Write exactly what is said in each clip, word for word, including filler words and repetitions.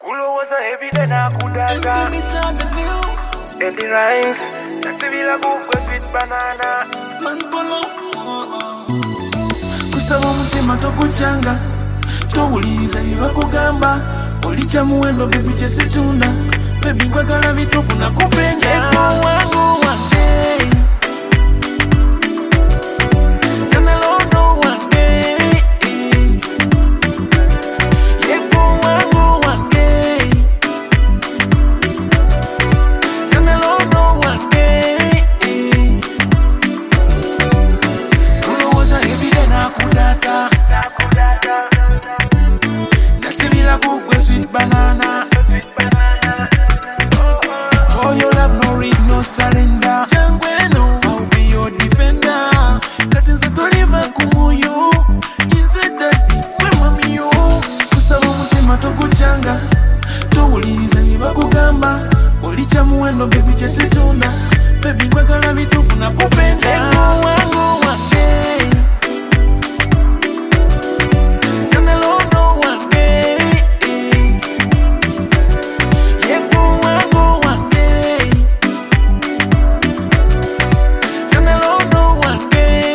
Kulo was a heavy than I could have. And the rice, that's the villa cooked with banana. Man polo kusaba mutima tokuchanga towuliriza byebakugamba olicha muwendo bebi kyesitunda bebi nkwagala bitufu nakupenda eko wangu wange sana londo wange eko wangu wange sana londo wange kulowoza ebire nakudata nasibila kugwe sweet banana. For your love no read no surrender Jangweno I'll be your defender Katinza toliva kumuyo Inside that deep we mami yo kusaba mutima tokuchanga towuliriza byebakugamba olicha muwendo bebi kyesitunda bebi nkwagala bitufu nakupenda eko wangu wange sana londo wange eko wangu wange sana londo wange.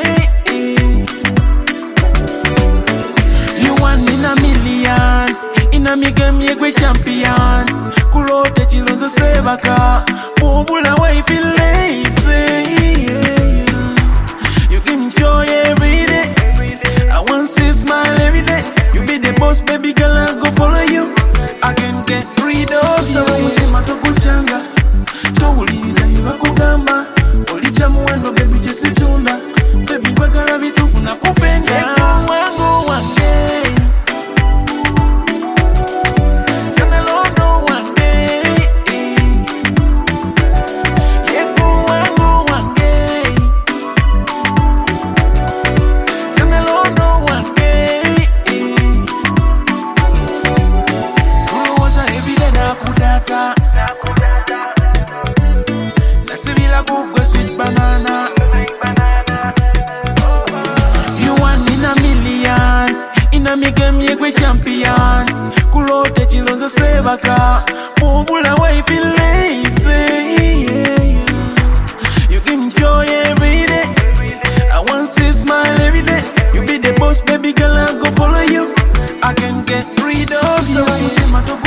You one in a million in a me game yegwe champion kulote chilonzo sebaka bubula way feel lazy. You give me joy every day. I want to smile every day. You be the boss, baby girl, I go follow you. I can get rid of some mutima tokuchanga towuliriza byebakugamba olicha muwendo bebi kyesitunda bebi nkwagala bitufu nakupenda eko wangu wange sana londo wange eko wangu wange sana londo wange kulowoza ebire nakudata nasibila kugwe sweet banana. You one in a million in a me game yegwe champion kulote chilonzo sebaka bubula way feel lazy. You give me joy every day. I want to smile every day. You be the boss, baby girl, I go follow you. I can get rid of some mutima tokuchanga